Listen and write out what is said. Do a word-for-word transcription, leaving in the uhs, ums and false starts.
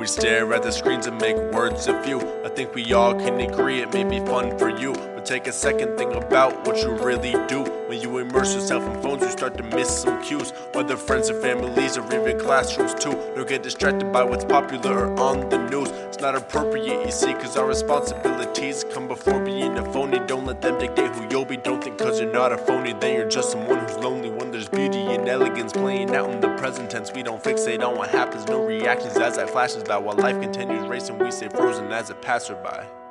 we stare at the screens and make words a few. I think we all can agree it may be fun for you, but take a second, think about what you really do. When you immerse yourself in phones, you start to miss some cues, whether friends or families or even classrooms too. Don't get distracted by what's popular or on the news. It's not appropriate, you see, cause our responsibilities come before being a phony. Don't let them dictate who you'll be. Don't think cause you're not a phony then you're just someone who's lonely, when there's beauty and elegance playing out in the present tense. We don't fixate on what happens, no reactions as that flashes by, while life continues racing we stay frozen as a passerby.